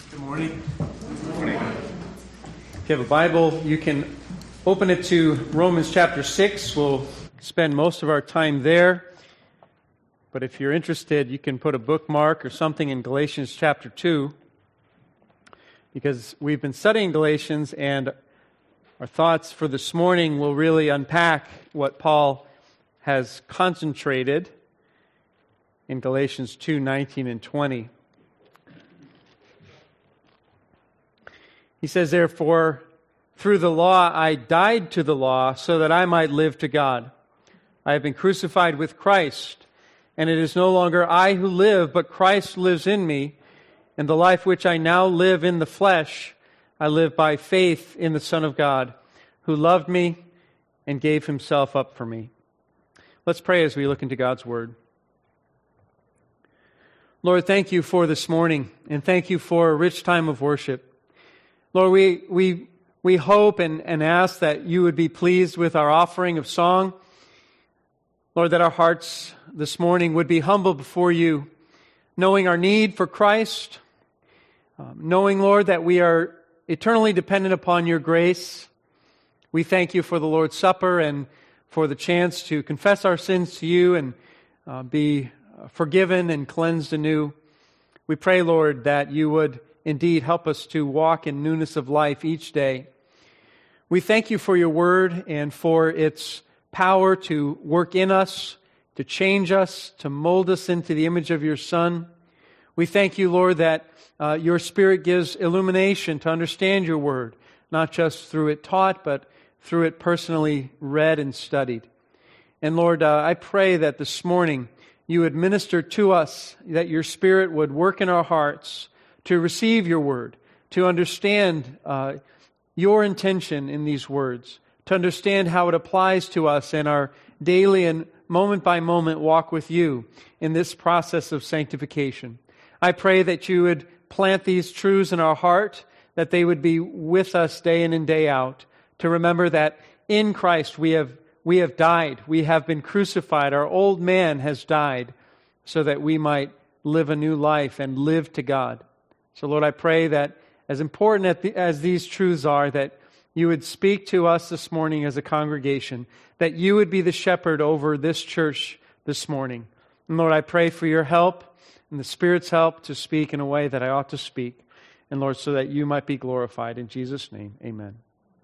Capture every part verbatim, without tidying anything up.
Good morning. Good morning. If you have a Bible, you can open it to Romans chapter six. We'll spend most of our time there. But if you're interested, you can put a bookmark or something in Galatians chapter two, because we've been studying Galatians, and our thoughts for this morning will really unpack what Paul has concentrated in Galatians two, nineteen and twenty. He says, therefore, through the law I died to the law so that I might live to God. I have been crucified with Christ, and it is no longer I who live, but Christ lives in me. And the life which I now live in the flesh, I live by faith in the Son of God, who loved me and gave himself up for me. Let's pray as we look into God's Word. Lord, thank you for this morning, and thank you for a rich time of worship. Lord, we we we hope and, and ask that you would be pleased with our offering of song. Lord, that our hearts this morning would be humble before you, knowing our need for Christ, um, knowing, Lord, that we are eternally dependent upon your grace. We thank you for the Lord's Supper and for the chance to confess our sins to you and uh, be forgiven and cleansed anew. We pray, Lord, that you would indeed help us to walk in newness of life each day. We thank you for your word and for its power to work in us, to change us, to mold us into the image of your Son. We thank you, Lord, that uh, your Spirit gives illumination to understand your word, not just through it taught, but through it personally read and studied. And Lord, uh, I pray that this morning you would minister to us, that your Spirit would work in our hearts to receive your word, to understand uh, your intention in these words, to understand how it applies to us in our daily and moment-by-moment walk with you in this process of sanctification. I pray that you would plant these truths in our heart, that they would be with us day in and day out, to remember that in Christ we have we have died, we have been crucified, our old man has died, so that we might live a new life and live to God. So, Lord, I pray that as important as these truths are, that you would speak to us this morning as a congregation, that you would be the shepherd over this church this morning. And Lord, I pray for your help and the Spirit's help to speak in a way that I ought to speak. And Lord, so that you might be glorified. In Jesus' name, amen.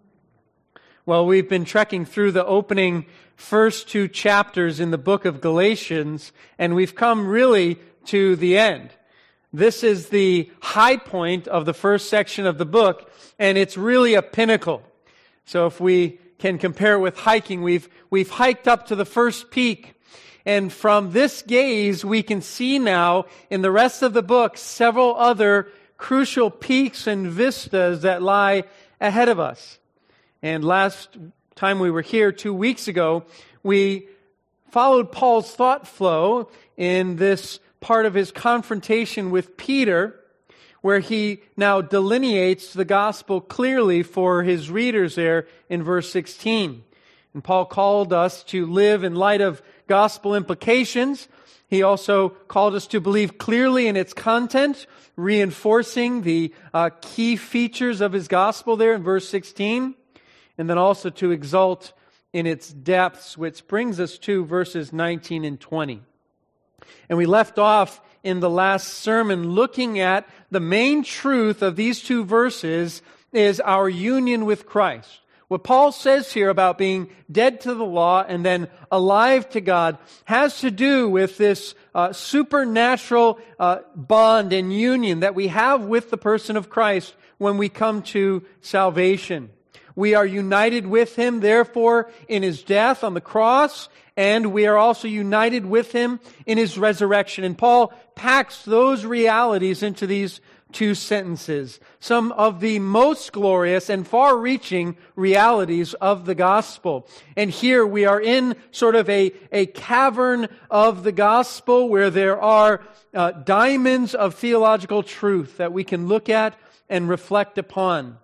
Well, we've been trekking through the opening first two chapters in the book of Galatians, and we've come really to the end. This is the high point of the first section of the book, and it's really a pinnacle. So if we can compare it with hiking, we've we've hiked up to the first peak, and from this gaze, we can see now in the rest of the book several other crucial peaks and vistas that lie ahead of us. And last time we were here, two weeks ago, we followed Paul's thought flow in this part of his confrontation with Peter, where he now delineates the gospel clearly for his readers there in verse sixteen. And Paul called us to live in light of gospel implications. He also called us to believe clearly in its content, reinforcing the uh, key features of his gospel there in verse sixteen, and then also to exult in its depths, which brings us to verses nineteen and twenty. And we left off in the last sermon looking at the main truth of these two verses is our union with Christ. What Paul says here about being dead to the law and then alive to God has to do with this uh, supernatural uh, bond and union that we have with the person of Christ when we come to salvation. We are united with Him, therefore, in His death on the cross, and we are also united with Him in His resurrection. And Paul packs those realities into these two sentences, some of the most glorious and far-reaching realities of the gospel. And here we are in sort of a, a cavern of the gospel where there are uh, diamonds of theological truth that we can look at and reflect upon.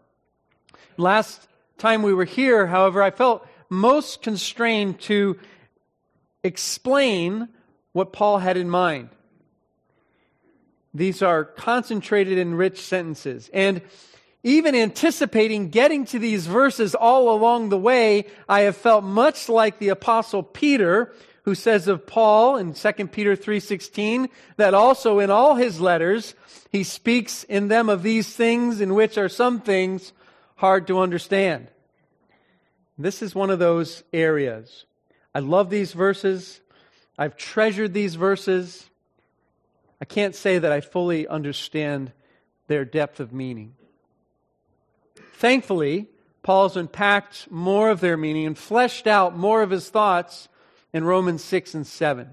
Last time we were here, however, I felt most constrained to explain what Paul had in mind. These are concentrated and rich sentences. And even anticipating getting to these verses all along the way, I have felt much like the Apostle Peter, who says of Paul in Second Peter three sixteen, that also in all his letters, he speaks in them of these things in which are some things hard to understand. This is one of those areas. I love these verses. I've treasured these verses. I can't say that I fully understand their depth of meaning. Thankfully, Paul's unpacked more of their meaning and fleshed out more of his thoughts in Romans six and seven.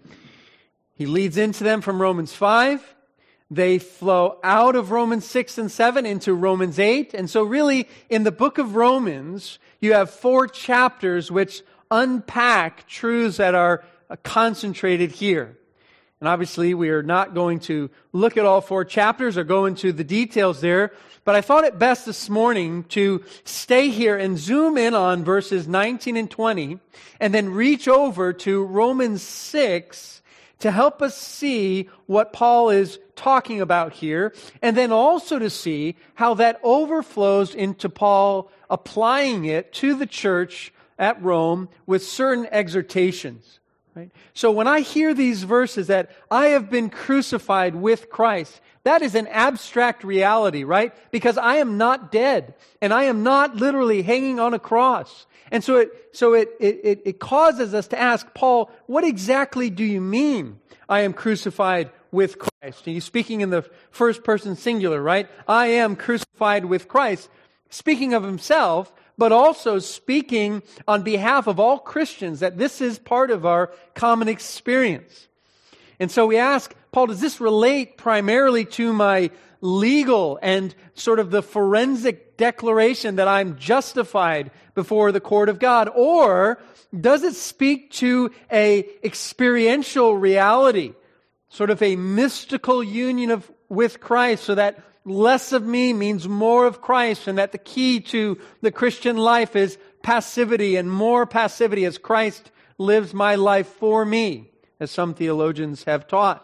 He leads into them from Romans five. They flow out of Romans six and seven into Romans eight. And so really, in the book of Romans, you have four chapters which unpack truths that are concentrated here. And obviously, we are not going to look at all four chapters or go into the details there. But I thought it best this morning to stay here and zoom in on verses nineteen and twenty and then reach over to Romans six to help us see what Paul is talking about here, and then also to see how that overflows into Paul applying it to the church at Rome with certain exhortations. Right? So when I hear these verses that I have been crucified with Christ, that is an abstract reality, right? Because I am not dead, and I am not literally hanging on a cross. And so it so it it it causes us to ask, Paul, what exactly do you mean I am crucified with Christ? And he's speaking in the first person singular, right? I am crucified with Christ, speaking of himself, but also speaking on behalf of all Christians, that this is part of our common experience. And so we ask, Paul, does this relate primarily to my legal and sort of the forensic declaration that I'm justified before the court of God? Or does it speak to a experiential reality, sort of a mystical union of with Christ, so that less of me means more of Christ, and that the key to the Christian life is passivity and more passivity as Christ lives my life for me, as some theologians have taught?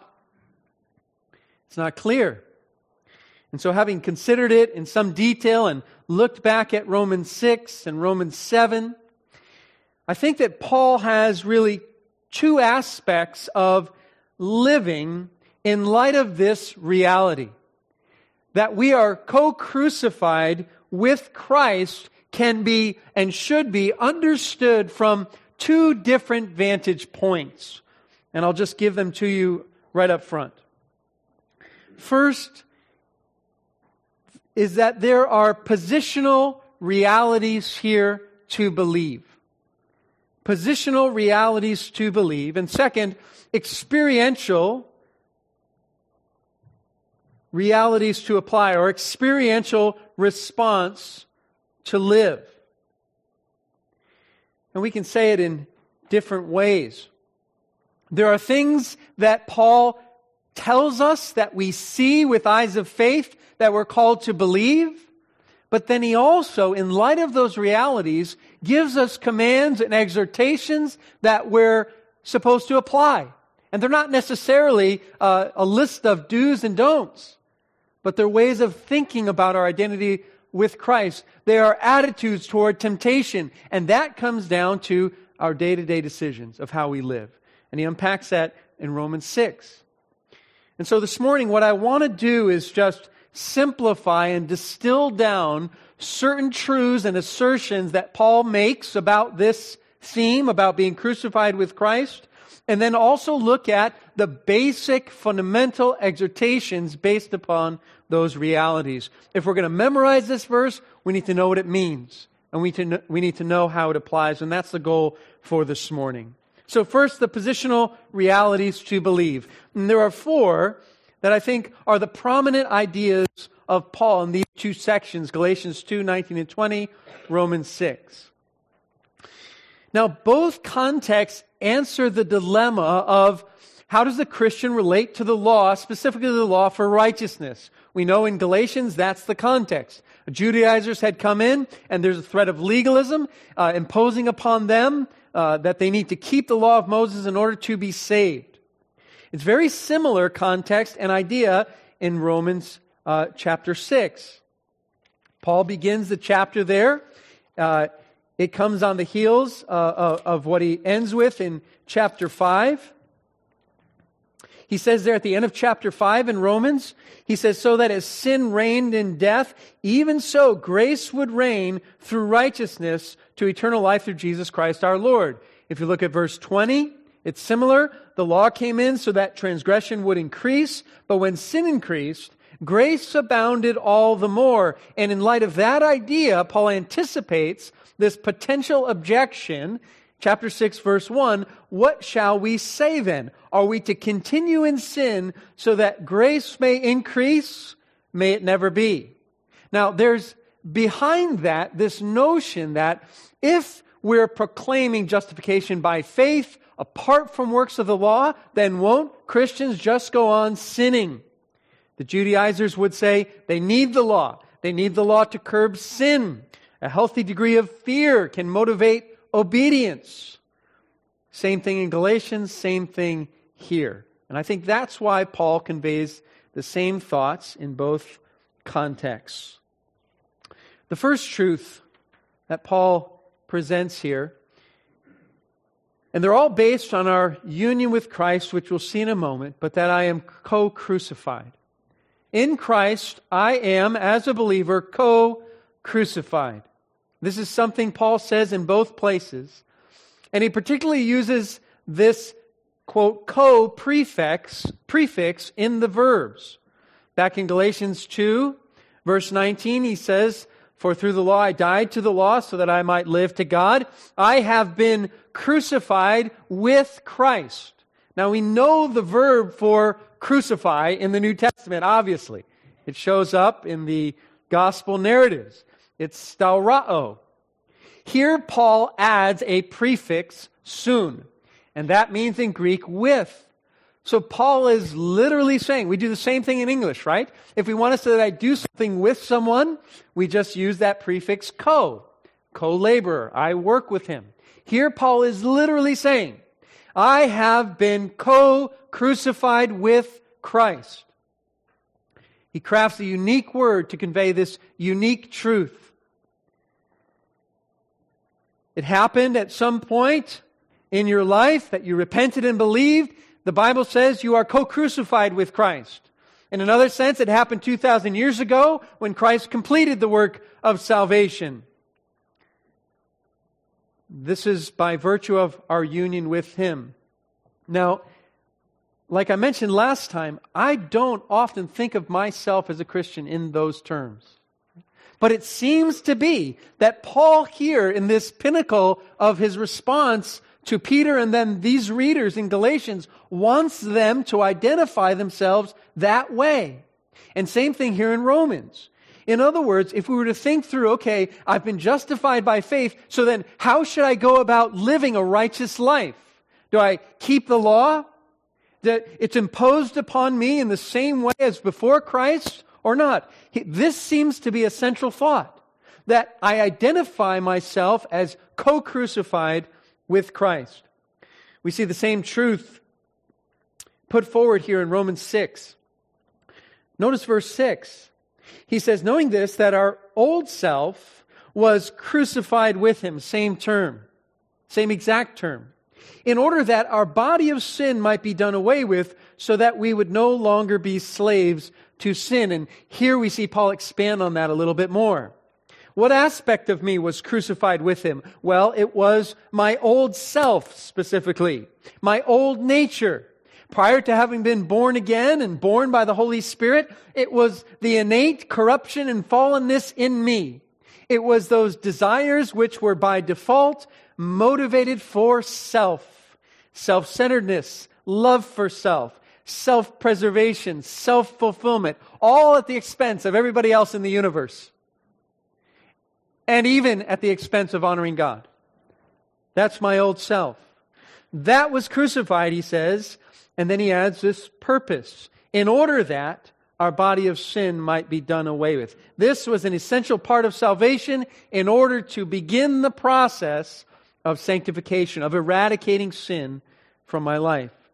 It's not clear. And so having considered it in some detail and looked back at Romans six and Romans seven, I think that Paul has really two aspects of living in light of this reality. That we are co-crucified with Christ can be and should be understood from two different vantage points. And I'll just give them to you right up front. First is that there are positional realities here to believe. Positional realities to believe. And second, experiential realities to apply, or experiential response to live. And we can say it in different ways. There are things that Paul tells us that we see with eyes of faith that we're called to believe, but then he also, in light of those realities, gives us commands and exhortations that we're supposed to apply. And they're not necessarily uh, a list of do's and don'ts, but they're ways of thinking about our identity with Christ. They are attitudes toward temptation, and that comes down to our day-to-day decisions of how we live. And he unpacks that in Romans six. And so this morning, what I want to do is just simplify and distill down certain truths and assertions that Paul makes about this theme, about being crucified with Christ, and then also look at the basic fundamental exhortations based upon those realities. If we're going to memorize this verse, we need to know what it means, and we, to know, we need to know how it applies, and that's the goal for this morning. So first, the positional realities to believe. And there are four that I think are the prominent ideas of Paul in these two sections, Galatians two, nineteen and twenty, Romans six. Now, both contexts answer the dilemma of how does the Christian relate to the law, specifically the law for righteousness. We know in Galatians that's the context. Judaizers had come in, and there's a threat of legalism uh, imposing upon them uh, that they need to keep the law of Moses in order to be saved. It's very similar context and idea in Romans uh, chapter six. Paul begins the chapter there. Uh, it comes on the heels uh, of, of what he ends with in chapter five. He says there at the end of chapter five in Romans, he says, so that as sin reigned in death, even so grace would reign through righteousness to eternal life through Jesus Christ our Lord. If you look at verse twenty, it's similar. The law came in so that transgression would increase, but when sin increased, grace abounded all the more. And in light of that idea, Paul anticipates this potential objection. Chapter six, verse one, what shall we say then? Are we to continue in sin so that grace may increase? May it never be. Now, there's behind that this notion that if we're proclaiming justification by faith apart from works of the law, then won't Christians just go on sinning? The Judaizers would say they need the law. They need the law to curb sin. A healthy degree of fear can motivate obedience. Same thing in Galatians, same thing here. And I think that's why Paul conveys the same thoughts in both contexts. The first truth that Paul presents here, and they're all based on our union with Christ, which we'll see in a moment, but that I am co-crucified. In Christ, I am, as a believer, co-crucified. This is something Paul says in both places. And he particularly uses this, quote, co-prefix prefix in the verbs. Back in Galatians two, verse nineteen, he says, for through the law I died to the law so that I might live to God. I have been crucified with Christ. Now we know the verb for crucify in the New Testament, obviously. It shows up in the gospel narratives. It's staurao. Here Paul adds a prefix, soon, and that means in Greek with. So Paul is literally saying, we do the same thing in English, right? If we want to say that I do something with someone, we just use that prefix co, co-laborer. I work with him. Here Paul is literally saying, I have been co-crucified with Christ. He crafts a unique word to convey this unique truth. It happened at some point in your life that you repented and believed. The Bible says you are co-crucified with Christ. In another sense, it happened two thousand years ago when Christ completed the work of salvation. This is by virtue of our union with Him. Now, like I mentioned last time, I don't often think of myself as a Christian in those terms. But it seems to be that Paul here in this pinnacle of his response to Peter and then these readers in Galatians wants them to identify themselves that way. And same thing here in Romans. In other words, if we were to think through, okay, I've been justified by faith, so then how should I go about living a righteous life? Do I keep the law? That it's imposed upon me in the same way as before Christ or not? This seems to be a central thought, that I identify myself as co-crucified with Christ. We see the same truth put forward here in Romans six. Notice verse six. He says, knowing this, that our old self was crucified with Him, same term, same exact term, in order that our body of sin might be done away with, so that we would no longer be slaves to sin. And here we see Paul expand on that a little bit more. What aspect of me was crucified with Him? Well, it was my old self specifically, my old nature. Prior to having been born again and born by the Holy Spirit, it was the innate corruption and fallenness in me. It was those desires which were by default motivated for self, self-centeredness, love for self, self-preservation, self-fulfillment, all at the expense of everybody else in the universe. And even at the expense of honoring God. That's my old self. That was crucified, he says, and then he adds this purpose, in order that our body of sin might be done away with. This was an essential part of salvation in order to begin the process of sanctification, of eradicating sin from my life.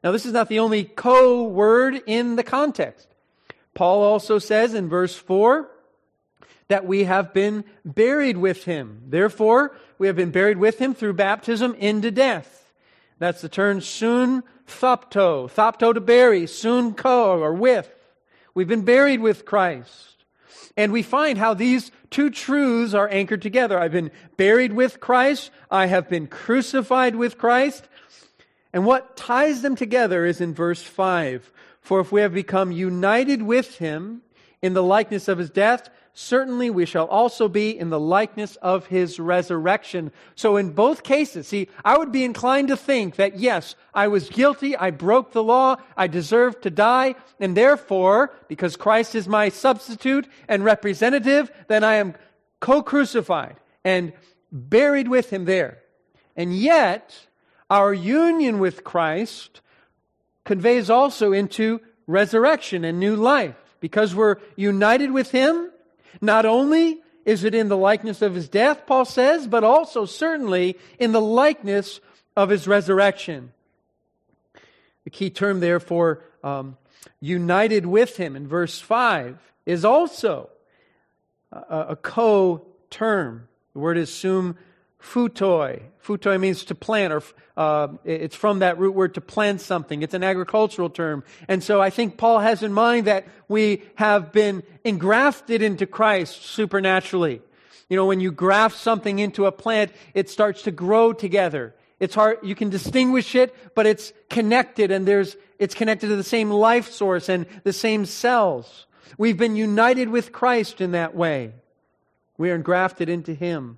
Now, this is not the only co-word in the context. Paul also says in verse four that we have been buried with him. Therefore, we have been buried with him through baptism into death. That's the term sun thopto, thopto to bury, sun ko, or with. We've been buried with Christ. And we find how these two truths are anchored together. I've been buried with Christ. I have been crucified with Christ. And what ties them together is in verse five. For if we have become united with him in the likeness of his death, certainly we shall also be in the likeness of his resurrection. So in both cases, see, I would be inclined to think that yes, I was guilty, I broke the law, I deserved to die, and therefore, because Christ is my substitute and representative, then I am co-crucified and buried with him there. And yet, our union with Christ conveys also into resurrection and new life. Because we're united with him, not only is it in the likeness of his death, Paul says, but also certainly in the likeness of his resurrection. The key term there for um, united with him in verse five is also a, a co-term. The word is sum futoi. Futoi means to plant, or uh, it's from that root word to plant something. It's an agricultural term. And so I think Paul has in mind that we have been engrafted into Christ supernaturally. You know, when you graft something into a plant, it starts to grow together. It's hard, you can distinguish it, but it's connected, and there's it's connected to the same life source and the same cells. We've been united with Christ in that way. We are engrafted into him.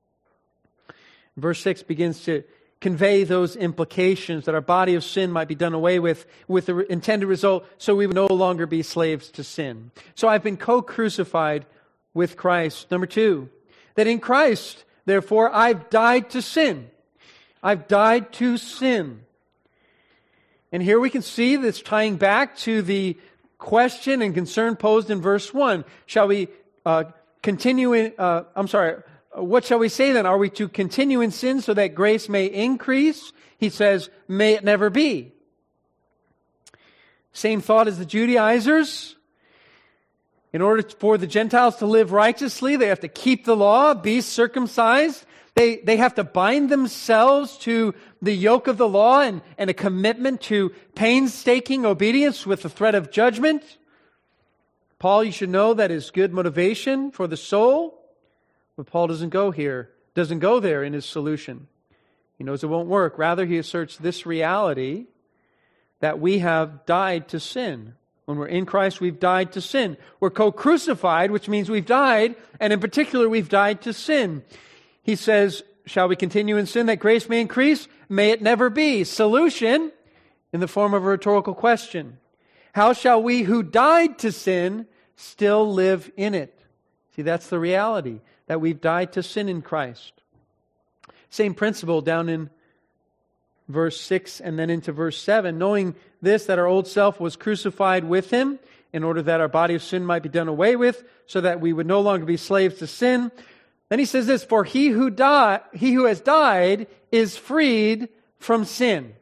Verse six begins to convey those implications that our body of sin might be done away with, with the intended result, so we would no longer be slaves to sin. So I've been co-crucified with Christ. Number two, that in Christ, therefore, I've died to sin. I've died to sin. And here we can see this tying back to the question and concern posed in verse one. Shall we uh, continue in, uh, I'm sorry, what shall we say then? Are we to continue in sin so that grace may increase? He says, may it never be. Same thought as the Judaizers. In order for the Gentiles to live righteously, they have to keep the law, be circumcised. They, they have to bind themselves to the yoke of the law and, and a commitment to painstaking obedience with the threat of judgment. Paul, you should know, that is good motivation for the soul. But Paul doesn't go here, doesn't go there in his solution. He knows it won't work. Rather, he asserts this reality that we have died to sin. When we're in Christ, we've died to sin. We're co-crucified, which means we've died, and in particular, we've died to sin. He says, shall we continue in sin that grace may increase? May it never be. Solution in the form of a rhetorical question. How shall we who died to sin still live in it? See, that's the reality, that we've died to sin in Christ. Same principle down in verse six and then into verse seven. Knowing this, that our old self was crucified with him in order that our body of sin might be done away with, so that we would no longer be slaves to sin. Then he says this, for he who died, he who has died is freed from sin.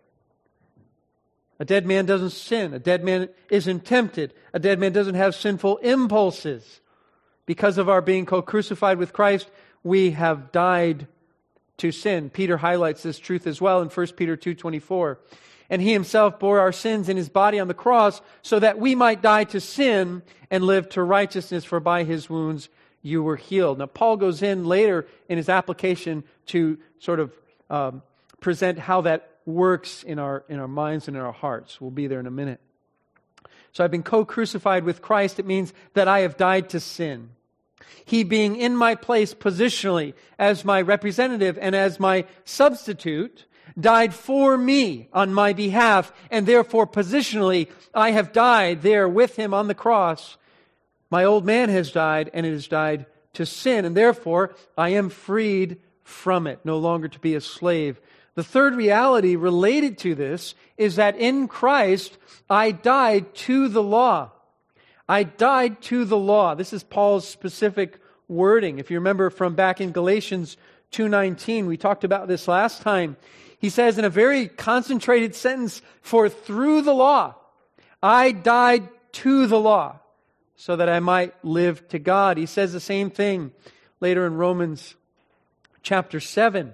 A dead man doesn't sin. A dead man isn't tempted. A dead man doesn't have sinful impulses. Because of our being co-crucified with Christ, we have died to sin. Peter highlights this truth as well in First Peter two twenty-four. And he himself bore our sins in his body on the cross, so that we might die to sin and live to righteousness, for by his wounds you were healed. Now, Paul goes in later in his application to sort of um, present how that works in our in our minds and in our hearts. We'll be there in a minute. So I've been co-crucified with Christ. It means that I have died to sin. He being in my place positionally as my representative and as my substitute, died for me on my behalf, and therefore positionally I have died there with him on the cross. My old man has died, and it has died to sin, and therefore I am freed from it, no longer to be a slave. The third reality related to this is that in Christ I died to the law. I died to the law. This is Paul's specific wording. If you remember from back in Galatians two nineteen, we talked about this last time. He says in a very concentrated sentence, for through the law, I died to the law, so that I might live to God. He says the same thing later in Romans chapter seven.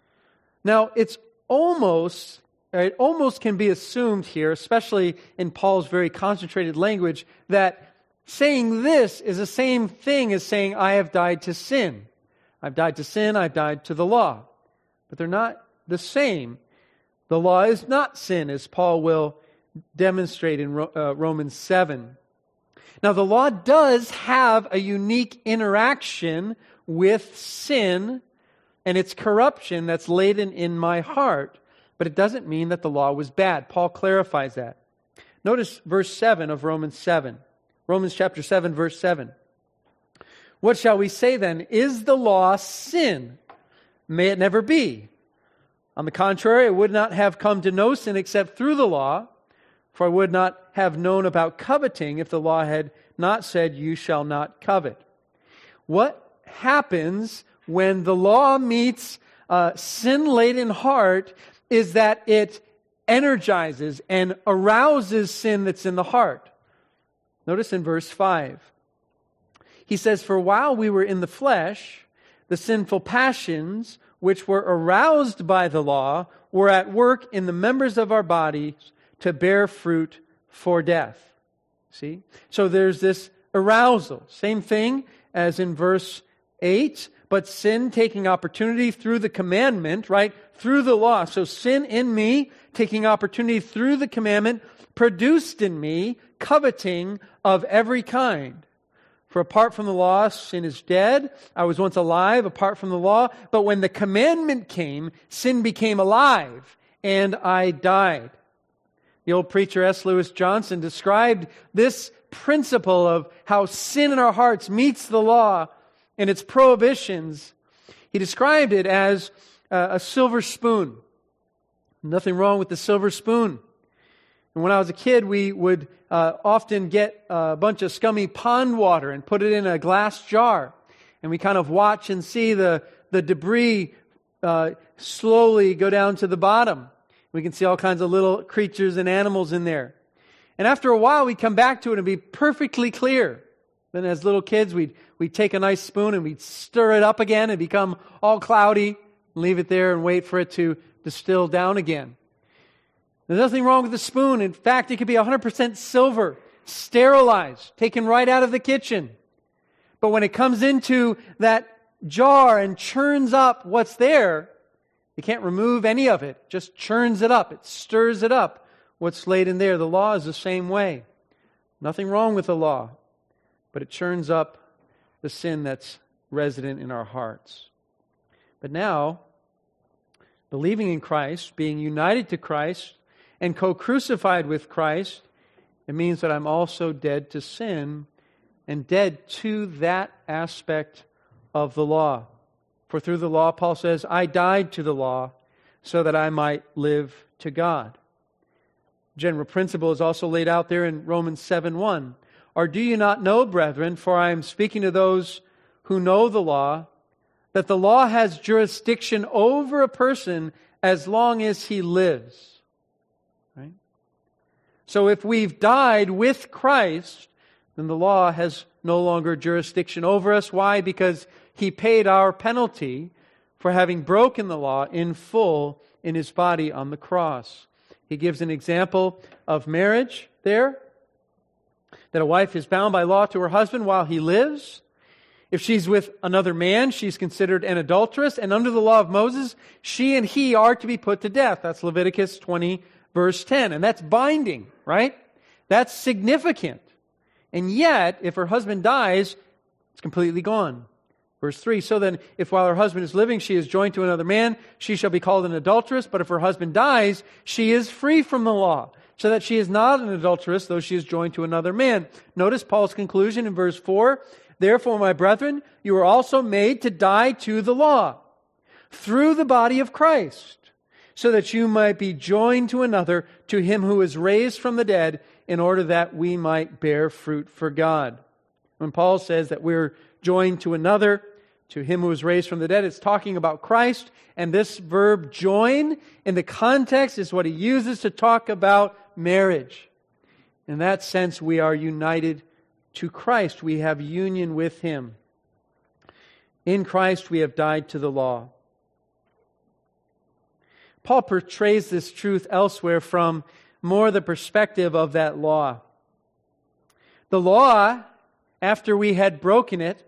Now, it's almost, it almost can be assumed here, especially in Paul's very concentrated language, that saying this is the same thing as saying, I have died to sin. I've died to sin, I've died to the law. But they're not the same. The law is not sin, as Paul will demonstrate in uh, Romans seven. Now, the law does have a unique interaction with sin and its corruption that's laden in my heart, but it doesn't mean that the law was bad. Paul clarifies that. Notice verse seven of Romans seven. Romans chapter seven, verse seven. What shall we say then? Is the law sin? May it never be. On the contrary, I would not have come to know sin except through the law, for I would not have known about coveting if the law had not said, you shall not covet. What happens when the law meets a sin-laden heart is that it energizes and arouses sin that's in the heart. Notice in verse five. He says, for while we were in the flesh, the sinful passions which were aroused by the law were at work in the members of our bodies to bear fruit for death. See? So there's this arousal. Same thing as in verse eight, but sin taking opportunity through the commandment, right? Through the law. So sin in me, taking opportunity through the commandment, produced in me coveting of every kind. For apart from the law, sin is dead. I was once alive apart from the law. But when the commandment came, sin became alive, and I died. The old preacher S. Lewis Johnson described this principle of how sin in our hearts meets the law and its prohibitions. He described it as uh, a silver spoon. Nothing wrong with the silver spoon. And when I was a kid, we would uh, often get a bunch of scummy pond water and put it in a glass jar. And we kind of watch and see the, the debris uh, slowly go down to the bottom. We can see all kinds of little creatures and animals in there. And after a while, we'd come back to it and be perfectly clear. Then as little kids, we'd, we'd take a nice spoon and we'd stir it up again and become all cloudy, leave it there and wait for it to distill down again. There's nothing wrong with the spoon. In fact, it could be one hundred percent silver, sterilized, taken right out of the kitchen. But when it comes into that jar and churns up what's there, you can't remove any of it. It just churns it up. It stirs it up. What's laid in there. The law is the same way. Nothing wrong with the law, but it churns up the sin that's resident in our hearts. But now, believing in Christ, being united to Christ, and co-crucified with Christ, it means that I'm also dead to sin and dead to that aspect of the law. For through the law, Paul says, I died to the law so that I might live to God. General principle is also laid out there in Romans seven one. Or do you not know, brethren, for I am speaking to those who know the law, that the law has jurisdiction over a person as long as he lives. Right? So if we've died with Christ, then the law has no longer jurisdiction over us. Why? Because He paid our penalty for having broken the law in full in His body on the cross. He gives an example of marriage there, that a wife is bound by law to her husband while he lives. If she's with another man, she's considered an adulteress, and under the law of Moses, she and he are to be put to death. That's Leviticus twenty, verse ten. And that's binding, right? That's significant. And yet, if her husband dies, it's completely gone. Verse three, so then, if while her husband is living, she is joined to another man, she shall be called an adulteress. But if her husband dies, she is free from the law, so that she is not an adulteress, though she is joined to another man. Notice Paul's conclusion in verse four. Therefore, my brethren, you are also made to die to the law through the body of Christ, so that you might be joined to another, to Him who is raised from the dead, in order that we might bear fruit for God. When Paul says that we're joined to another, to him who was raised from the dead. It's talking about Christ, and this verb join in the context is what he uses to talk about marriage. In that sense, we are united to Christ. We have union with him. In Christ, we have died to the law. Paul portrays this truth elsewhere from more the perspective of that law. The law, after we had broken it,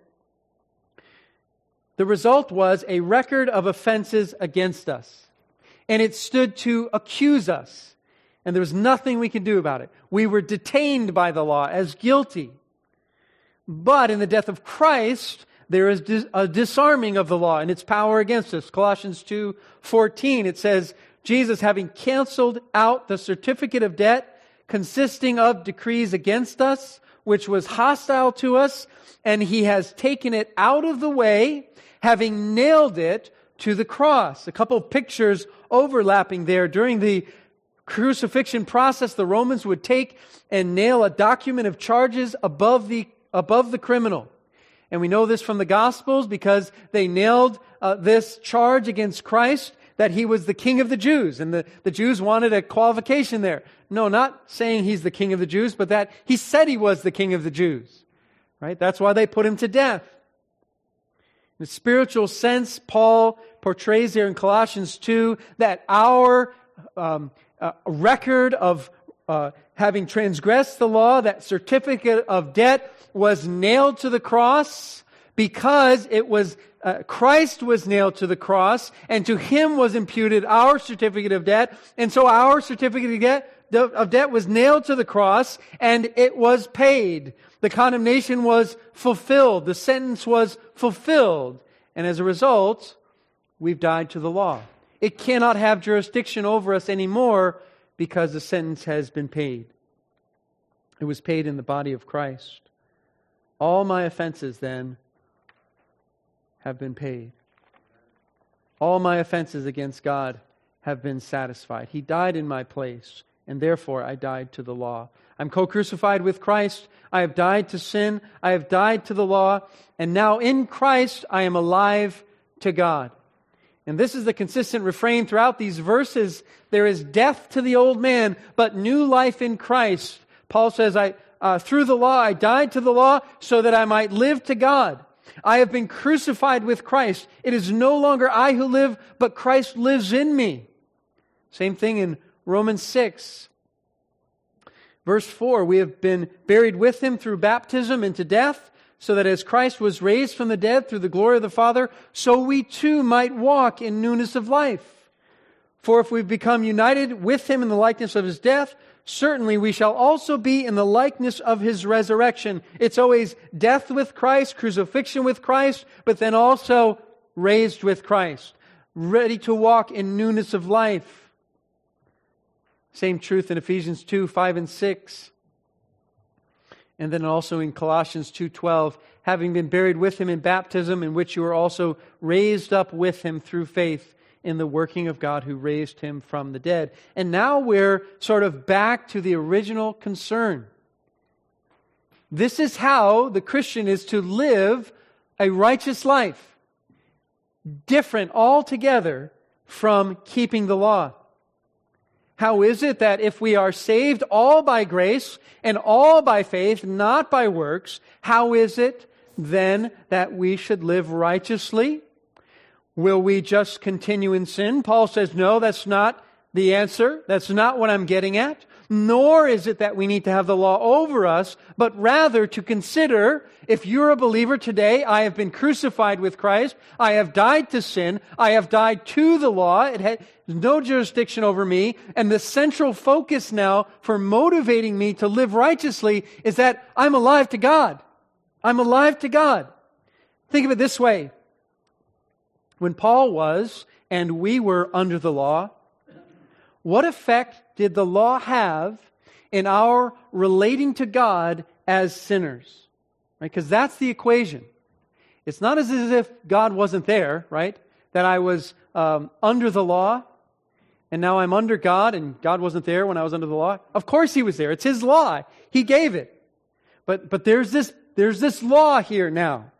the result was a record of offenses against us. And it stood to accuse us. And there was nothing we could do about it. We were detained by the law as guilty. But in the death of Christ, there is a disarming of the law and its power against us. Colossians two fourteen, it says, Jesus, having canceled out the certificate of debt consisting of decrees against us, which was hostile to us, and he has taken it out of the way, having nailed it to the cross. A couple of pictures overlapping there. During the crucifixion process, the Romans would take and nail a document of charges above the above the criminal. And we know this from the Gospels because they nailed uh, this charge against Christ that he was the King of the Jews. And the, the Jews wanted a qualification there. No, not saying he's the King of the Jews, but that he said he was the King of the Jews. Right? That's why they put him to death. In a spiritual sense, Paul portrays there in Colossians two that our um, uh, record of uh, having transgressed the law, that certificate of debt, was nailed to the cross because it was uh, Christ was nailed to the cross, and to him was imputed our certificate of debt, and so our certificate of debt, of debt was nailed to the cross, and it was paid. The condemnation was fulfilled. The sentence was fulfilled. And as a result, we've died to the law. It cannot have jurisdiction over us anymore because the sentence has been paid. It was paid in the body of Christ. All my offenses, then, have been paid. All my offenses against God have been satisfied. He died in my place, and therefore I died to the law. I'm co-crucified with Christ. I have died to sin. I have died to the law. And now in Christ, I am alive to God. And this is the consistent refrain throughout these verses. There is death to the old man, but new life in Christ. Paul says, I uh, through the law, I died to the law so that I might live to God. I have been crucified with Christ. It is no longer I who live, but Christ lives in me. Same thing in Romans six. Verse four, we have been buried with him through baptism into death, so that as Christ was raised from the dead through the glory of the Father, so we too might walk in newness of life. For if we've become united with him in the likeness of his death, certainly we shall also be in the likeness of his resurrection. It's always death with Christ, crucifixion with Christ, but then also raised with Christ, ready to walk in newness of life. Same truth in Ephesians two, five, and six. And then also in Colossians two twelve, having been buried with him in baptism, in which you were also raised up with him through faith in the working of God who raised him from the dead. And now we're sort of back to the original concern. This is how the Christian is to live a righteous life, different altogether from keeping the law. How is it that if we are saved all by grace and all by faith, not by works, how is it then that we should live righteously? Will we just continue in sin? Paul says, no, that's not the answer. That's not what I'm getting at. Nor is it that we need to have the law over us, but rather to consider, if you're a believer today, I have been crucified with Christ. I have died to sin. I have died to the law. It has no jurisdiction over me. And the central focus now for motivating me to live righteously is that I'm alive to God. I'm alive to God. Think of it this way. When Paul was and we were under the law, what effect did the law have in our relating to God as sinners? Right? Because that's the equation. It's not as if God wasn't there, right? That I was um, under the law, and now I'm under God, and God wasn't there when I was under the law. Of course He was there. It's His law. He gave it. But but there's this there's this law here now.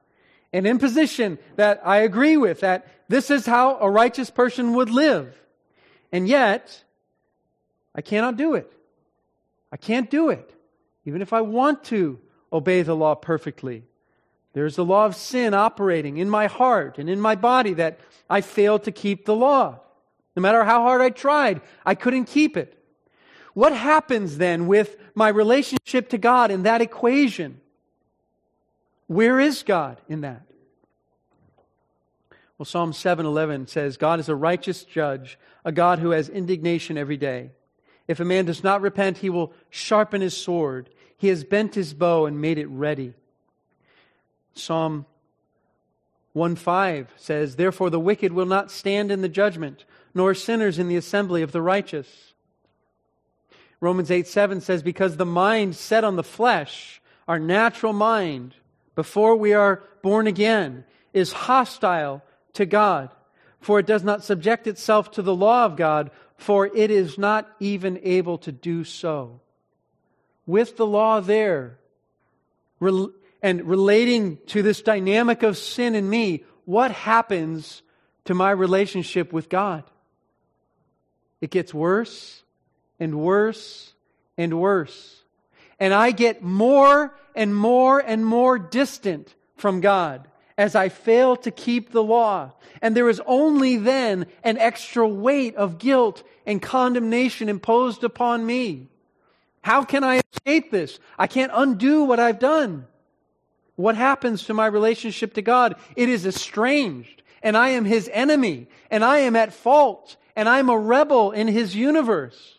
an imposition that I agree with, that this is how a righteous person would live. And yet, I cannot do it. I can't do it. Even if I want to obey the law perfectly. There's the law of sin operating in my heart and in my body that I failed to keep the law. No matter how hard I tried, I couldn't keep it. What happens then with my relationship to God in that equation? Where is God in that? Well, Psalm seven eleven says, God is a righteous judge, a God who has indignation every day. If a man does not repent, he will sharpen his sword. He has bent his bow and made it ready. Psalm one five says, therefore the wicked will not stand in the judgment, nor sinners in the assembly of the righteous. Romans eight seven says, because the mind set on the flesh, our natural mind, before we are born again, is hostile to God. For it does not subject itself to the law of God, for it is not even able to do so. With the law there, rel- and relating to this dynamic of sin in me, what happens to my relationship with God? It gets worse and worse and worse. And I get more and more and more distant from God as I fail to keep the law. And there is only then an extra weight of guilt and condemnation imposed upon me. How can I escape this? I can't undo what I've done. What happens to my relationship to God? It is estranged, and I am His enemy, and I am at fault, and I am a rebel in His universe.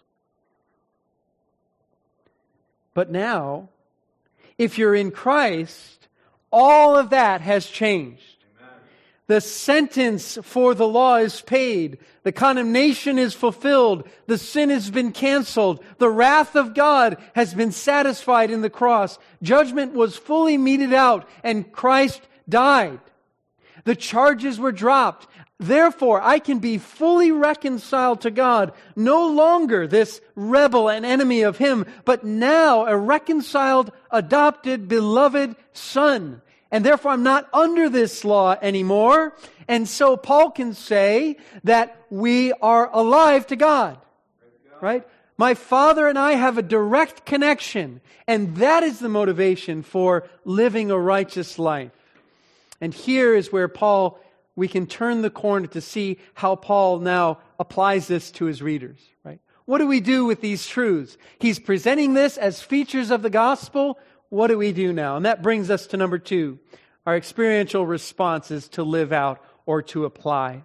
But now, if you're in Christ, all of that has changed. Amen. The sentence for the law is paid. The condemnation is fulfilled. The sin has been canceled. The wrath of God has been satisfied in the cross. Judgment was fully meted out, and Christ died. The charges were dropped. Therefore, I can be fully reconciled to God, no longer this rebel and enemy of Him, but now a reconciled, adopted, beloved son. And therefore, I'm not under this law anymore. And so Paul can say that we are alive to God. Right? My Father and I have a direct connection. And that is the motivation for living a righteous life. And here is where Paul, we can turn the corner to see how Paul now applies this to his readers. Right? What do we do with these truths? He's presenting this as features of the gospel. What do we do now? And that brings us to number two. Our experiential responses to live out or to apply.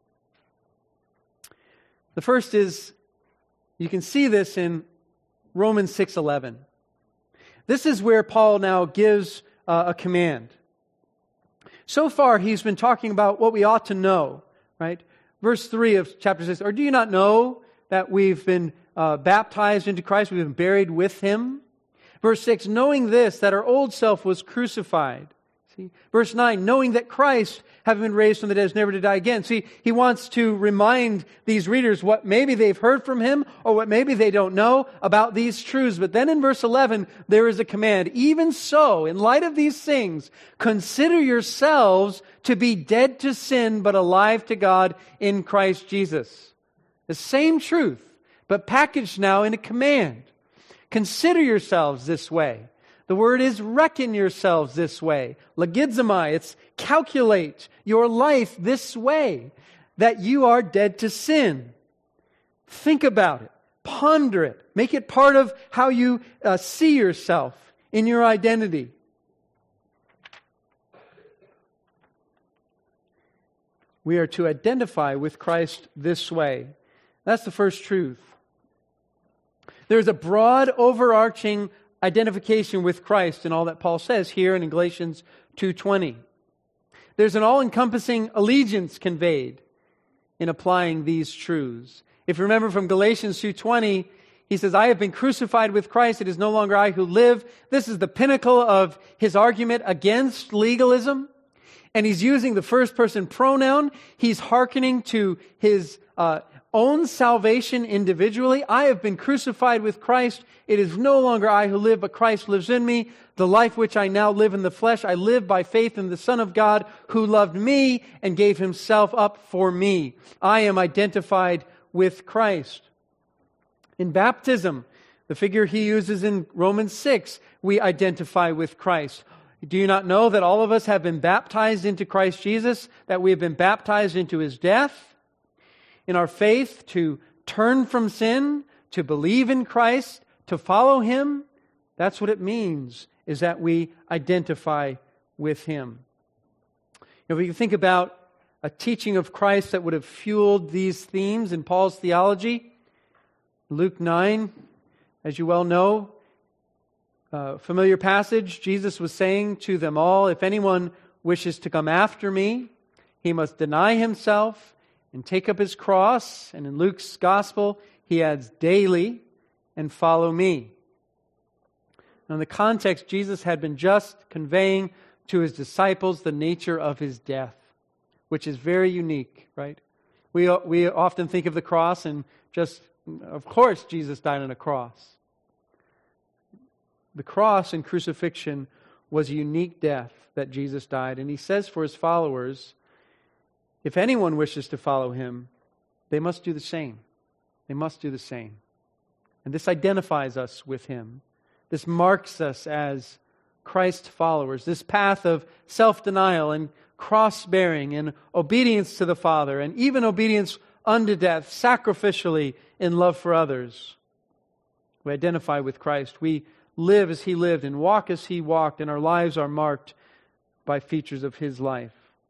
The first is, you can see this in Romans six eleven. This is where Paul now gives uh, a command. So far, he's been talking about what we ought to know, right? Verse three of chapter six, or do you not know that we've been uh, baptized into Christ, we've been buried with Him? Verse six, knowing this, that our old self was crucified. See? Verse nine, knowing that Christ, having been raised from the dead, is never to die again. See, he wants to remind these readers what maybe they've heard from him or what maybe they don't know about these truths. But then in verse eleven, there is a command. Even so, in light of these things, consider yourselves to be dead to sin, but alive to God in Christ Jesus. The same truth, but packaged now in a command. Consider yourselves this way. The word is reckon yourselves this way. Logizomai, it's calculate your life this way, that you are dead to sin. Think about it. Ponder it. Make it part of how you uh, see yourself in your identity. We are to identify with Christ this way. That's the first truth. There's a broad, overarching identification with Christ in all that Paul says here in Galatians two twenty. There's an all-encompassing allegiance conveyed in applying these truths. If you remember from Galatians two twenty, he says, I have been crucified with Christ. It is no longer I who live. This is the pinnacle of his argument against legalism. And he's using the first-person pronoun. He's hearkening to his uh, own salvation individually. I have been crucified with Christ. It is no longer I who live, but Christ lives in me. The life which I now live in the flesh, I live by faith in the Son of God who loved me and gave himself up for me. I am identified with Christ. In baptism, the figure he uses in Romans six, we identify with Christ. Do you not know that all of us have been baptized into Christ Jesus, that we have been baptized into his death? In our faith, to turn from sin, to believe in Christ, to follow him, that's what it means, is that we identify with him. If we think about a teaching of Christ that would have fueled these themes in Paul's theology, Luke nine, as you well know, a familiar passage, Jesus was saying to them all, if anyone wishes to come after me, he must deny himself and take up his cross. And in Luke's gospel, he adds daily, and follow me. Now in the context, Jesus had been just conveying to his disciples the nature of his death, which is very unique, right? We, we often think of the cross and just, of course, Jesus died on a cross. The cross and crucifixion was a unique death that Jesus died. And he says for his followers, if anyone wishes to follow him, they must do the same. They must do the same. And this identifies us with him. This marks us as Christ followers. This path of self-denial and cross-bearing and obedience to the Father and even obedience unto death, sacrificially in love for others. We identify with Christ. We live as he lived and walk as he walked, and our lives are marked by features of his life.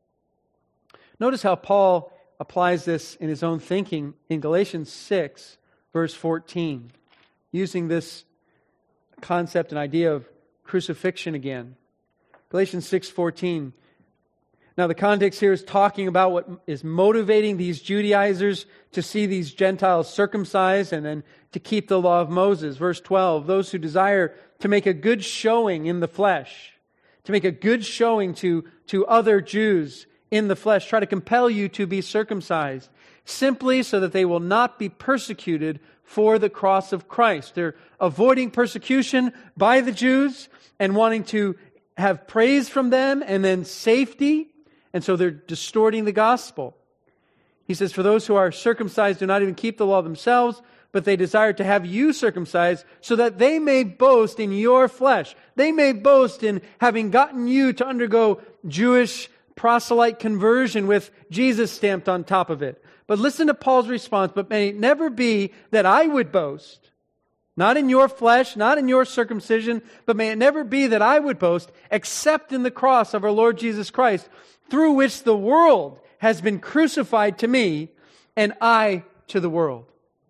Notice how Paul applies this in his own thinking in Galatians six, verse fourteen, using this concept and idea of crucifixion again. Galatians six fourteen. Now the context here is talking about what is motivating these Judaizers to see these Gentiles circumcised and then to keep the law of Moses. Verse twelve, those who desire to make a good showing in the flesh, to make a good showing to, to other Jews in the flesh, try to compel you to be circumcised, simply so that they will not be persecuted for the cross of Christ. They're avoiding persecution by the Jews and wanting to have praise from them and then safety. And so they're distorting the gospel. He says, for those who are circumcised do not even keep the law themselves, but they desire to have you circumcised so that they may boast in your flesh. They may boast in having gotten you to undergo Jewish proselyte conversion with Jesus stamped on top of it. But listen to Paul's response, but may it never be that I would boast, not in your flesh, not in your circumcision, but may it never be that I would boast except in the cross of our Lord Jesus Christ, through which the world has been crucified to me and I to the world.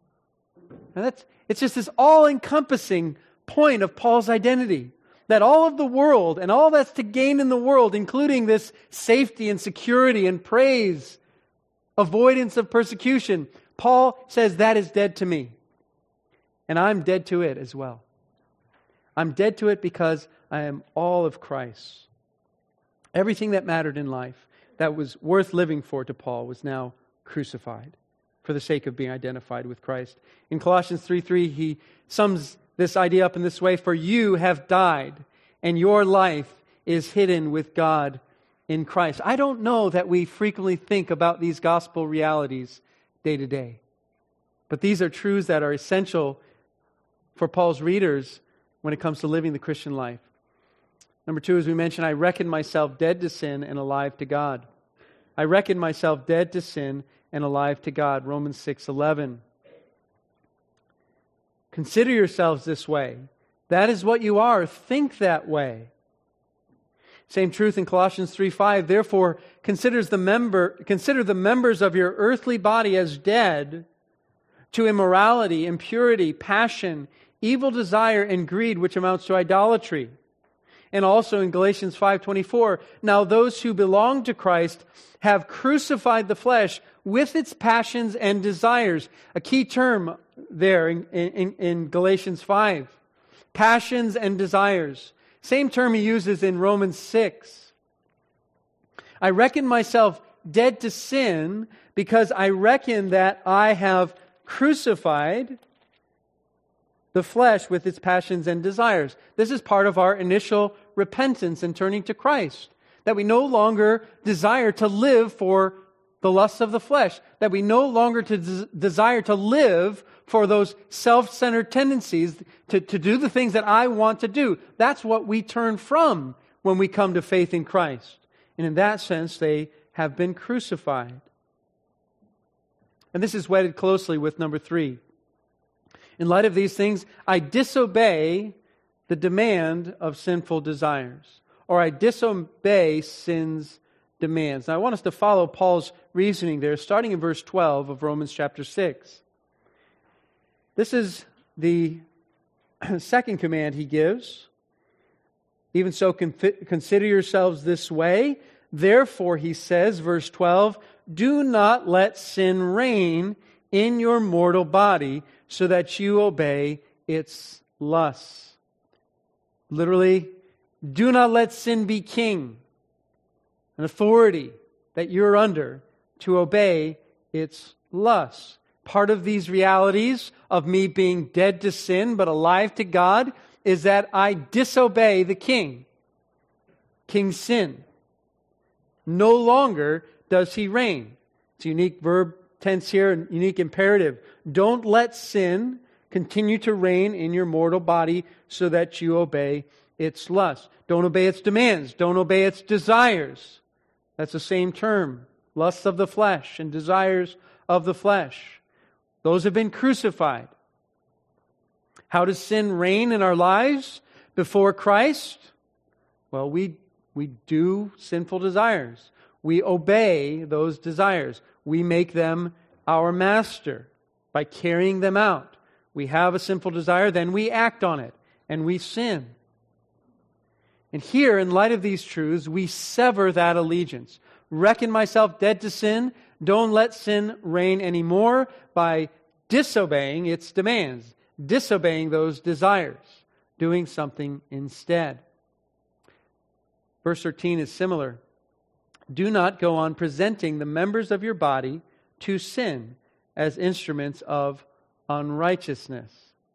Now that's, it's just this all-encompassing point of Paul's identity. That all of the world and all that's to gain in the world, including this safety and security and praise, avoidance of persecution, Paul says that is dead to me. And I'm dead to it as well. I'm dead to it because I am all of Christ. Everything that mattered in life, that was worth living for to Paul, was now crucified for the sake of being identified with Christ. In Colossians three three, he sums this idea up in this way, for you have died, and your life is hidden with God in Christ. I don't know that we frequently think about these gospel realities day to day. But these are truths that are essential for Paul's readers when it comes to living the Christian life. Number two, as we mentioned, I reckon myself dead to sin and alive to God. I reckon myself dead to sin and alive to God. Romans six eleven. Consider yourselves this way. That is what you are. Think that way. Same truth in Colossians three five. Therefore, considers the member, consider the members of your earthly body as dead to immorality, impurity, passion, evil desire, and greed, which amounts to idolatry. And also in Galatians five twenty-four, now those who belong to Christ have crucified the flesh with its passions and desires. A key term there in, in, in Galatians five. Passions and desires. Same term he uses in Romans six. I reckon myself dead to sin because I reckon that I have crucified the flesh with its passions and desires. This is part of our initial repentance and turning to Christ. That we no longer desire to live for the lusts of the flesh. That we no longer to des- desire to live for those self-centered tendencies to, to do the things that I want to do. That's what we turn from when we come to faith in Christ. And in that sense, they have been crucified. And this is wedded closely with number three. In light of these things, I disobey the demand of sinful desires, or I disobey sin's demands. Now, I want us to follow Paul's reasoning there, starting in verse twelve of Romans chapter six. This is the second command he gives. Even so, consider yourselves this way. Therefore, he says, verse twelve, do not let sin reign in your mortal body, so that you obey its lusts. Literally, do not let sin be king, an authority that you're under to obey its lusts. Part of these realities of me being dead to sin but alive to God is that I disobey the king, King Sin. No longer does he reign. It's a unique verb tense here, unique imperative. Don't let sin continue to reign in your mortal body so that you obey its lust. Don't obey its demands. Don't obey its desires. That's the same term. Lusts of the flesh and desires of the flesh. Those have been crucified. How does sin reign in our lives before Christ? Well, we, we do sinful desires. We obey those desires. We make them our master by carrying them out. We have a sinful desire, then we act on it, and we sin. And here, in light of these truths, we sever that allegiance. Reckon myself dead to sin. Don't let sin reign anymore by disobeying its demands, disobeying those desires, doing something instead. Verse thirteen is similar. Do not go on presenting the members of your body to sin as instruments of unrighteousness.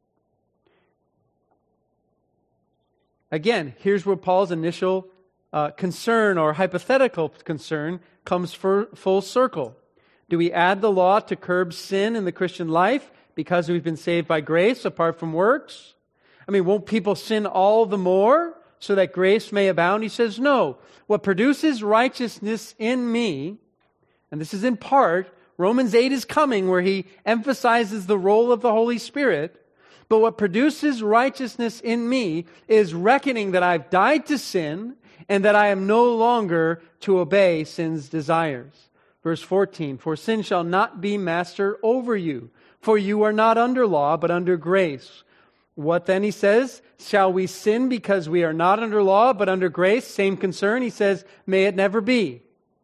Again, here's where Paul's initial uh, concern or hypothetical concern comes for full circle. Do we add the law to curb sin in the Christian life because we've been saved by grace apart from works? I mean, won't people sin all the more so that grace may abound? He says, no. What produces righteousness in me, and this is in part, Romans eight is coming where he emphasizes the role of the Holy Spirit. But what produces righteousness in me is reckoning that I've died to sin and that I am no longer to obey sin's desires. Verse fourteen, for sin shall not be master over you, for you are not under law, but under grace. What then, he says? Shall we sin because we are not under law, but under grace? Same concern. He says, may it never be.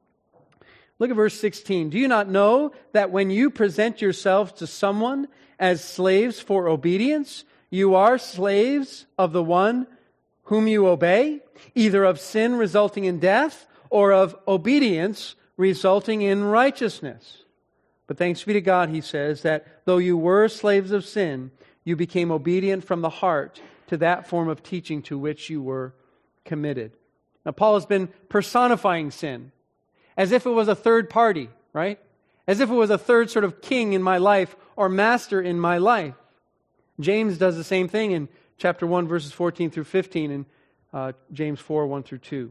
Look at verse sixteen. Do you not know that when you present yourselves to someone as slaves for obedience, you are slaves of the one whom you obey, either of sin resulting in death or of obedience resulting in righteousness? But thanks be to God, he says, that though you were slaves of sin, you became obedient from the heart to that form of teaching to which you were committed. Now, Paul has been personifying sin as if it was a third party, right? As if it was a third sort of king in my life or master in my life. James does the same thing in chapter one, verses fourteen through fifteen, and uh, James four, one through two.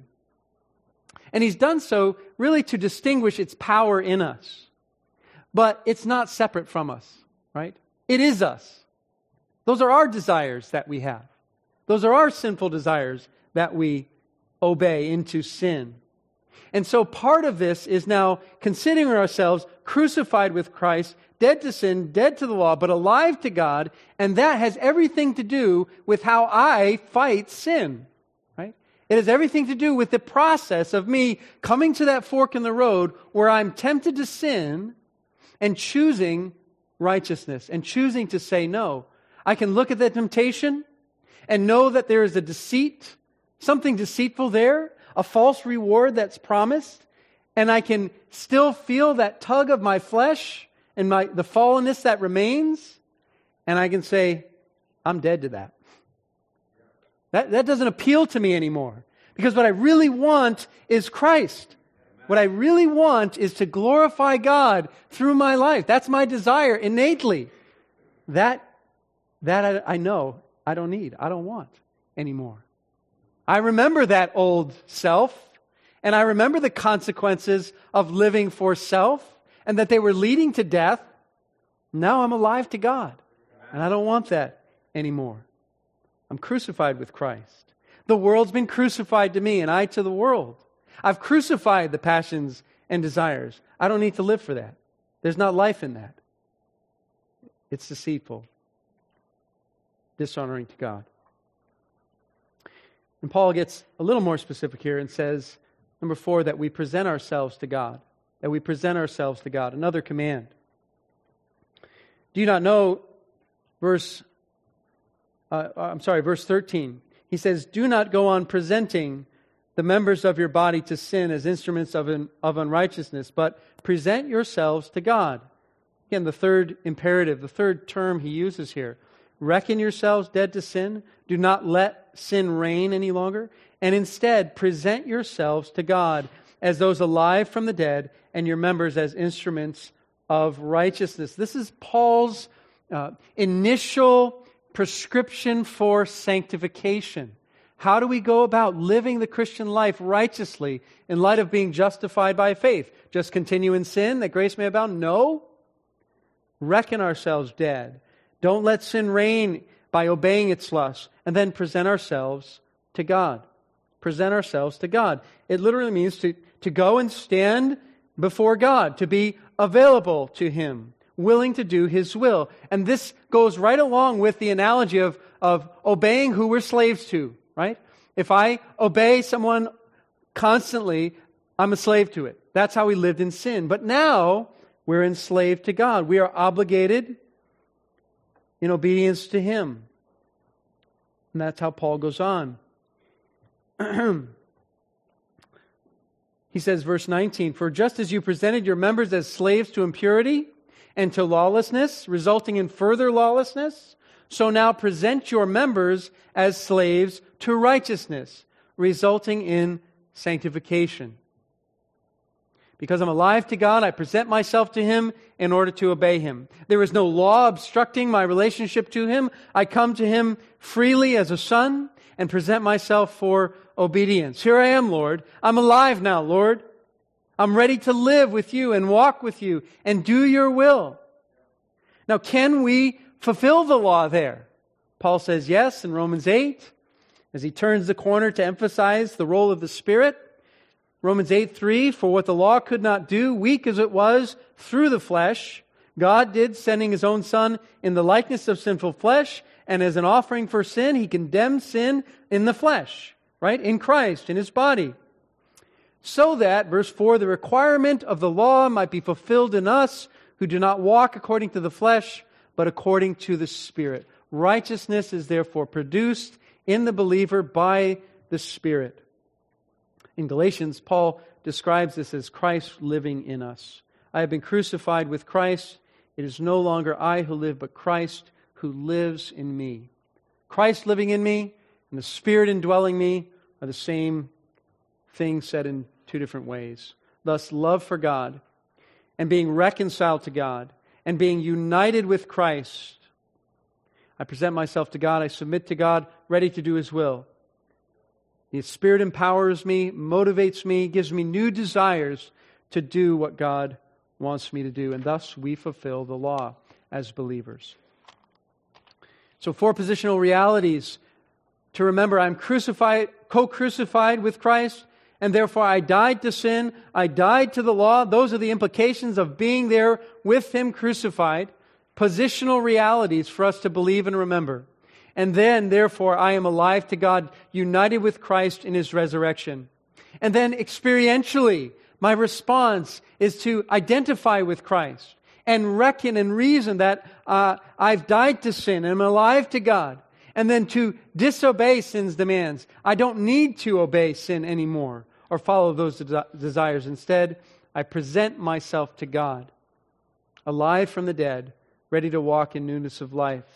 And he's done so really to distinguish its power in us. But it's not separate from us, right? It is us. Those are our desires that we have. Those are our sinful desires that we obey into sin. And so part of this is now considering ourselves crucified with Christ, dead to sin, dead to the law, but alive to God. And that has everything to do with how I fight sin, right? It has everything to do with the process of me coming to that fork in the road where I'm tempted to sin and choosing righteousness and choosing to say no. I can look at the temptation and know that there is a deceit, something deceitful there, a false reward that's promised, and I can still feel that tug of my flesh and my the fallenness that remains, and I can say, I'm dead to that. That, that doesn't appeal to me anymore. Because what I really want is Christ. What I really want is to glorify God through my life. That's my desire innately. That, that I, I know I don't need, I don't want anymore. I remember that old self, and I remember the consequences of living for self, and that they were leading to death. Now I'm alive to God, and I don't want that anymore. I'm crucified with Christ. The world's been crucified to me, and I to the world. I've crucified the passions and desires. I don't need to live for that. There's not life in that. It's deceitful, dishonoring to God. And Paul gets a little more specific here and says, number four, that we present ourselves to God. That we present ourselves to God. Another command. Do you not know, verse, uh, I'm sorry, verse thirteen. He says, do not go on presenting the members of your body to sin as instruments of, un, of unrighteousness, but present yourselves to God. Again, the third imperative, the third term he uses here. Reckon yourselves dead to sin. Do not let sin reign any longer. And instead, present yourselves to God as those alive from the dead, and your members as instruments of righteousness. This is Paul's uh, initial prescription for sanctification. How do we go about living the Christian life righteously in light of being justified by faith? Just continue in sin that grace may abound? No. Reckon ourselves dead. Don't let sin reign by obeying its lusts, and then present ourselves to God. Present ourselves to God. It literally means to, to go and stand before God, to be available to Him, willing to do His will. And this goes right along with the analogy of, of obeying who we're slaves to, right? If I obey someone constantly, I'm a slave to it. That's how we lived in sin. But now we're enslaved to God. We are obligated in obedience to Him. And that's how Paul goes on. He says, verse nineteen, for just as you presented your members as slaves to impurity and to lawlessness, resulting in further lawlessness, so now present your members as slaves to righteousness, resulting in sanctification. Because I'm alive to God, I present myself to Him in order to obey Him. There is no law obstructing my relationship to Him. I come to Him freely as a son and present myself for obedience. Here I am, Lord. I'm alive now, Lord. I'm ready to live with You and walk with You and do Your will. Now, can we fulfill the law there? Paul says yes in Romans eight, as he turns the corner to emphasize the role of the Spirit. Romans eight three, for what the law could not do, weak as it was through the flesh, God did, sending His own Son in the likeness of sinful flesh, and as an offering for sin, He condemned sin in the flesh, right? In Christ, in His body. So that, verse four, the requirement of the law might be fulfilled in us who do not walk according to the flesh, but according to the Spirit. Righteousness is therefore produced in the believer by the Spirit. In Galatians, Paul describes this as Christ living in us. I have been crucified with Christ. It is no longer I who live, but Christ who lives in me. Christ living in me and the Spirit indwelling me are the same thing said in two different ways. Thus, love for God and being reconciled to God and being united with Christ. I present myself to God. I submit to God, ready to do His will. The Spirit empowers me, motivates me, gives me new desires to do what God wants me to do. And thus we fulfill the law as believers. So four positional realities to remember. I'm crucified, co-crucified with Christ, and therefore I died to sin. I died to the law. Those are the implications of being there with Him crucified. Positional realities for us to believe and remember. And then, therefore, I am alive to God, united with Christ in His resurrection. And then, experientially, my response is to identify with Christ and reckon and reason that uh, I've died to sin and I'm alive to God. And then to disobey sin's demands. I don't need to obey sin anymore or follow those de- desires. Instead, I present myself to God, alive from the dead, ready to walk in newness of life.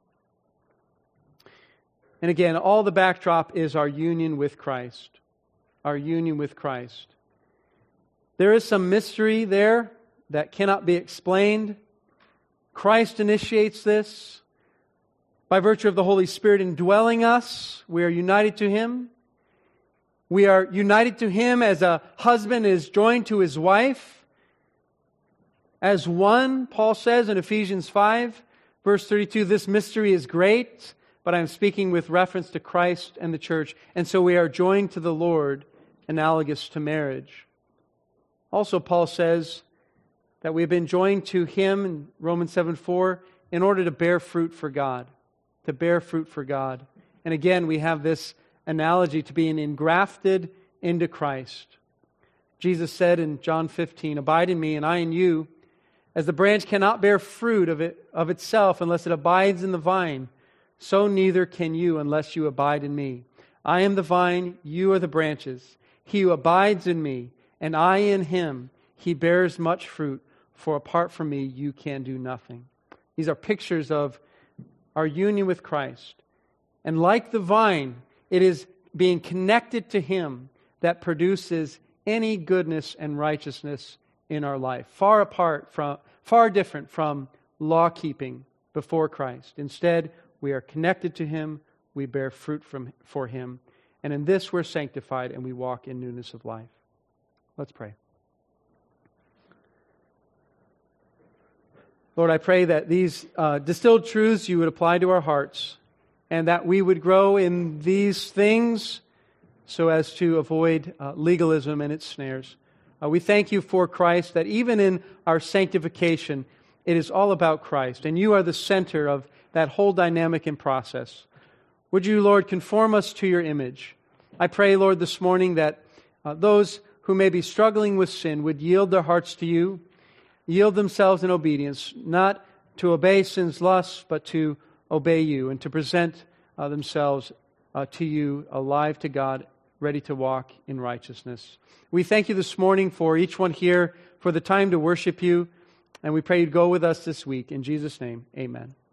And again, all the backdrop is our union with Christ. Our union with Christ. There is some mystery there that cannot be explained. Christ initiates this. By virtue of the Holy Spirit indwelling us, we are united to Him. We are united to Him as a husband is joined to his wife. As one, Paul says in Ephesians five, verse thirty-two, this mystery is great, but I'm speaking with reference to Christ and the church. And so we are joined to the Lord, analogous to marriage. Also, Paul says that we have been joined to Him in Romans seven four in order to bear fruit for God. To bear fruit for God. And again, we have this analogy to being engrafted into Christ. Jesus said in John fifteen, abide in me and I in you, as the branch cannot bear fruit of it of itself unless it abides in the vine, so neither can you unless you abide in me. I am the vine, you are the branches. He who abides in me, and I in him, he bears much fruit, for apart from me you can do nothing. These are pictures of our union with Christ. And like the vine, it is being connected to Him that produces any goodness and righteousness in our life. Far apart from, far different from law-keeping before Christ. Instead, we are connected to Him, we bear fruit from, for Him, and in this we're sanctified and we walk in newness of life. Let's pray. Lord, I pray that these uh, distilled truths you would apply to our hearts and that we would grow in these things so as to avoid uh, legalism and its snares. Uh, we thank you for Christ, that even in our sanctification, it is all about Christ, and you are the center of that whole dynamic and process. Would you, Lord, conform us to your image? I pray, Lord, this morning that uh, those who may be struggling with sin would yield their hearts to you, yield themselves in obedience, not to obey sin's lusts, but to obey you and to present uh, themselves uh, to you, alive to God, ready to walk in righteousness. We thank you this morning for each one here, for the time to worship you, and we pray you'd go with us this week. In Jesus' name, amen.